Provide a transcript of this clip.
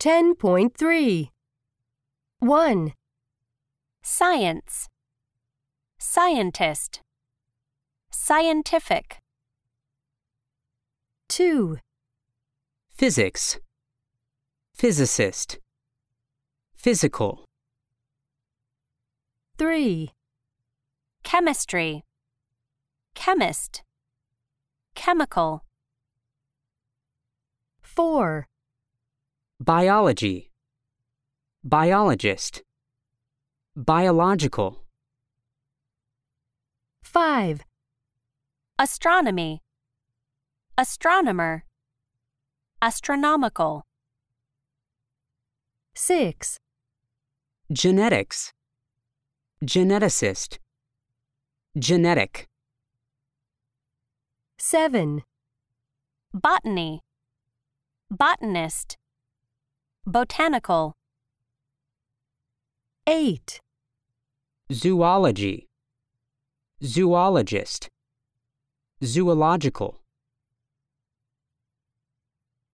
10.3 1, Science, scientist, scientific. 2, Physics, physicist, physical. 3, Chemistry, chemist, chemical. 4, Biology, biologist, biological. 5, Astronomy, astronomer, astronomical. 6, Genetics, geneticist, genetic. 7, Botany, botanist, botanical. 8, Zoology, zoologist, zoological.